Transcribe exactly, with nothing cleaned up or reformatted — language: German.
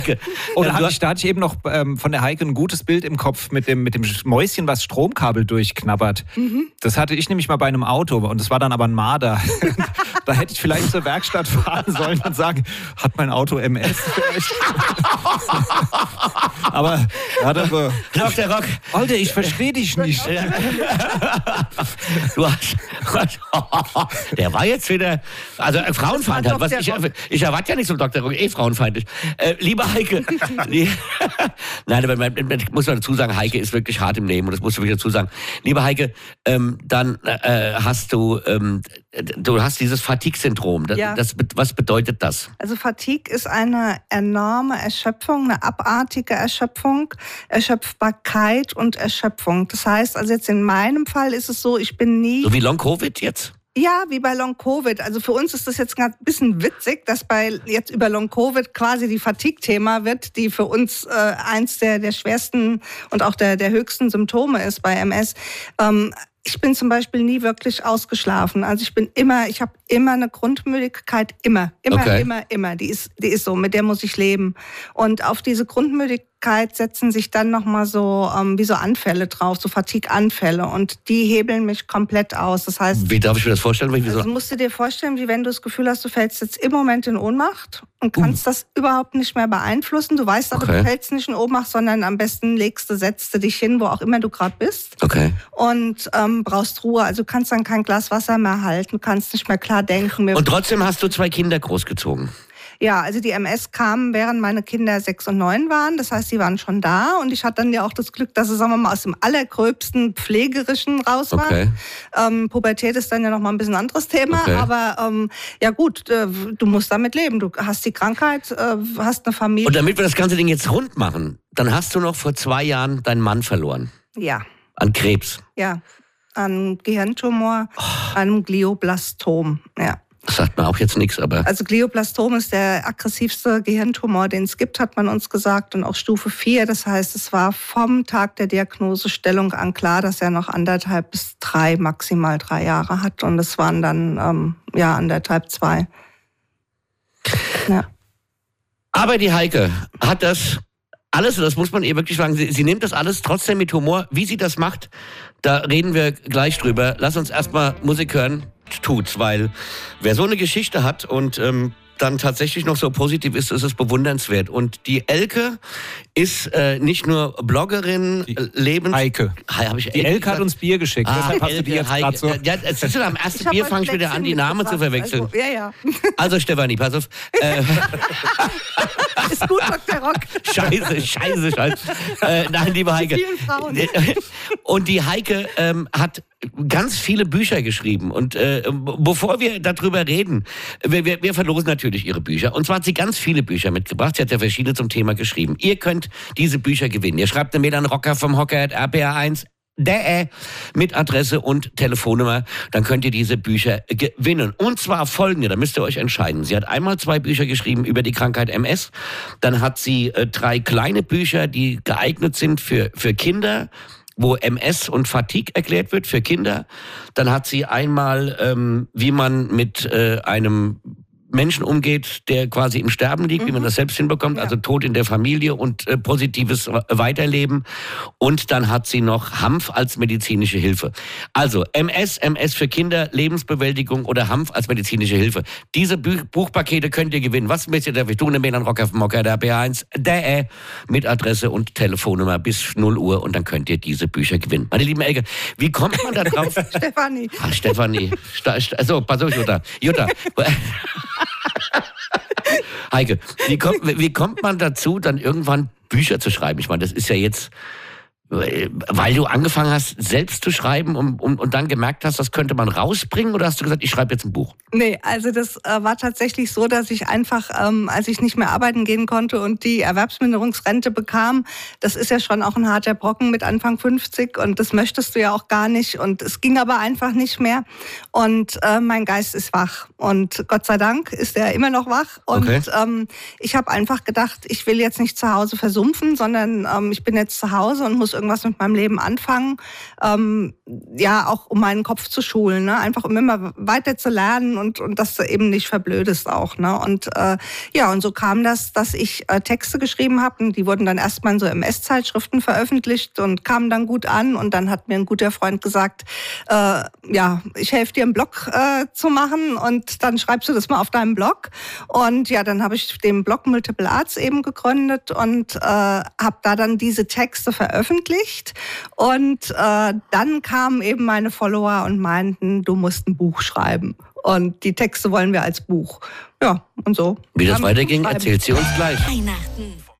Und da hatte ich, da hatte ich eben noch ähm, von der Heike ein gutes Bild im Kopf mit dem, mit dem Mäuschen, was Stromkabel durchknabbert. Mhm. Das hatte ich nämlich mal bei einem Auto und das war dann aber ein Marder. Da hätte ich vielleicht zur Werkstatt fahren sollen und sagen, hat mein Auto M S vielleicht? Aber hat er so, Rock der Rock. Alter, ich verstehe dich nicht. Du hast, der war jetzt wieder, also äh, frauenfeindlich. Was ich, ich erwarte ja nicht so Doktor Rock, eh frauenfeindlich. Äh, liebe Heike, die, nein, aber man, man muss man dazu sagen, Heike ist wirklich hart im Leben und das musst du wirklich dazu sagen. Liebe Heike, ähm, dann äh, hast du, ähm, du hast dieses Fatigue-Syndrom. Das, ja. das, was bedeutet das? Also Fatigue ist eine enorme Erschöpfung, eine abartige Erschöpfung, Erschöpfbarkeit und Erschöpfung. Das heißt, also jetzt in meinem Fall ist es so, ich bin nie... So wie Long-Covid jetzt? Ja, wie bei Long-Covid. Also für uns ist das jetzt gerade ein bisschen witzig, dass bei jetzt über Long-Covid quasi die Fatigue-Thema wird, die für uns äh, eins der, der schwersten und auch der, der höchsten Symptome ist bei M S. Ähm, Ich bin zum Beispiel nie wirklich ausgeschlafen. Also ich bin immer, ich habe immer eine Grundmüdigkeit, immer, immer, okay. immer, immer. Die ist, die ist so, mit der muss ich leben. Und auf diese Grundmüdigkeit setzen sich dann nochmal so, ähm, wie so Anfälle drauf, so Fatigue-Anfälle. Und die hebeln mich komplett aus. Das heißt... Wie darf ich mir das vorstellen? Wie also so? musst du dir vorstellen, wie wenn du das Gefühl hast, du fällst jetzt im Moment in Ohnmacht und kannst uh. das überhaupt nicht mehr beeinflussen. Du weißt aber, okay. du fällst nicht in Ohnmacht, sondern am besten legst du, setzt du dich hin, wo auch immer du gerade bist. Okay. Und ähm, brauchst Ruhe. Also du kannst dann kein Glas Wasser mehr halten, kannst nicht mehr klar denken. Und trotzdem hast du zwei Kinder großgezogen? Ja, also die M S kamen, während meine Kinder sechs und neun waren. Das heißt, sie waren schon da. Und ich hatte dann ja auch das Glück, dass es, sagen wir mal, aus dem allergröbsten Pflegerischen raus war. Okay. Ähm, Pubertät ist dann ja noch mal ein bisschen anderes Thema. Okay. Aber ähm, ja gut, äh, du musst damit leben. Du hast die Krankheit, äh, hast eine Familie. Und damit wir das ganze Ding jetzt rund machen, dann hast du noch vor zwei Jahren deinen Mann verloren. Ja. An Krebs. Ja, an Gehirntumor, oh. an Glioblastom, ja. Das sagt mir auch jetzt nichts, aber... Also Glioblastom ist der aggressivste Gehirntumor, den es gibt, hat man uns gesagt. Und auch Stufe vier, das heißt, es war vom Tag der Diagnosestellung an klar, dass er noch anderthalb bis drei, maximal drei Jahre hat. Und es waren dann, ähm, ja, anderthalb, zwei. Ja. Aber die Heike hat das... Alles, das muss man ihr wirklich sagen, sie, sie nimmt das alles trotzdem mit Humor. Wie sie das macht, da reden wir gleich drüber. Lass uns erstmal Musik hören. Tut's, weil wer so eine Geschichte hat und ähm, dann tatsächlich noch so positiv ist, ist es bewundernswert. Und die Elke ist äh, nicht nur Bloggerin, die Lebens... Heike. He, hab ich die Elke hat uns Bier geschickt. Ah, deshalb hast Elke, du die jetzt Heike. so. Ja, es ist am ersten Bier fange ich wieder an, die Namen zu verwechseln. Also, ja, ja. Also Stefanie, pass auf. Äh, ist gut, Doktor Rock. Scheiße, scheiße, scheiße. Äh, nein, liebe Heike. Vielen Frauen. Und die Heike ähm, hat ganz viele Bücher geschrieben. Und äh, bevor wir darüber reden, wir, wir, wir verlosen natürlich ihre Bücher. Und zwar hat sie ganz viele Bücher mitgebracht. Sie hat ja verschiedene zum Thema geschrieben. Ihr könnt diese Bücher gewinnen. Ihr schreibt eine Mail an Rocker vom Hocker at r p r eins der mit Adresse und Telefonnummer, dann könnt ihr diese Bücher gewinnen. Und zwar folgende, da müsst ihr euch entscheiden. Sie hat einmal zwei Bücher geschrieben über die Krankheit M S, dann hat sie äh, drei kleine Bücher, die geeignet sind für, für Kinder, wo M S und Fatigue erklärt wird für Kinder. Dann hat sie einmal, ähm, wie man mit äh, einem Menschen umgeht, der quasi im Sterben liegt, mhm. wie man das selbst hinbekommt, ja. also Tod in der Familie und äh, positives Weiterleben. Und dann hat sie noch Hanf als medizinische Hilfe. Also M S, M S für Kinder, Lebensbewältigung oder Hanf als medizinische Hilfe. Diese Buch- Buchpakete könnt ihr gewinnen. Was müsst ihr dafür tun? Eine Mail an Rocker vom Mocker, der B eins, der mit Adresse und Telefonnummer bis null Uhr und dann könnt ihr diese Bücher gewinnen. Meine lieben Elke, wie kommt man da drauf? Stefanie. Ah, Stefanie. So, pass auf, Jutta. Jutta. Heike, wie kommt, wie kommt man dazu, dann irgendwann Bücher zu schreiben? Ich meine, das ist ja jetzt, weil du angefangen hast, selbst zu schreiben und, und, und dann gemerkt hast, das könnte man rausbringen, oder hast du gesagt, ich schreibe jetzt ein Buch? Nee, also das äh, war tatsächlich so, dass ich einfach, ähm, als ich nicht mehr arbeiten gehen konnte und die Erwerbsminderungsrente bekam, das ist ja schon auch ein harter Brocken mit Anfang fünfzig und das möchtest du ja auch gar nicht und es ging aber einfach nicht mehr und äh, mein Geist ist wach und Gott sei Dank ist er immer noch wach und okay. ähm, ich habe einfach gedacht, ich will jetzt nicht zu Hause versumpfen, sondern ähm, ich bin jetzt zu Hause und muss irgendwas mit meinem Leben anfangen. Ähm, ja, auch um meinen Kopf zu schulen, ne? Einfach um immer weiter zu lernen und, und dass du eben nicht verblödest auch. Ne? Und äh, ja, und so kam das, dass ich äh, Texte geschrieben habe und die wurden dann erstmal in so M S-Zeitschriften veröffentlicht und kamen dann gut an. Und dann hat mir ein guter Freund gesagt, äh, ja, ich helfe dir einen Blog äh, zu machen und dann schreibst du das mal auf deinem Blog. Und ja, dann habe ich den Blog Multiple Arts eben gegründet und äh, habe da dann diese Texte veröffentlicht. Und äh, dann kamen eben meine Follower und meinten, du musst ein Buch schreiben. Und die Texte wollen wir als Buch. Ja, und so. Wie das weiterging, erzählt sie uns gleich. Weihnachten.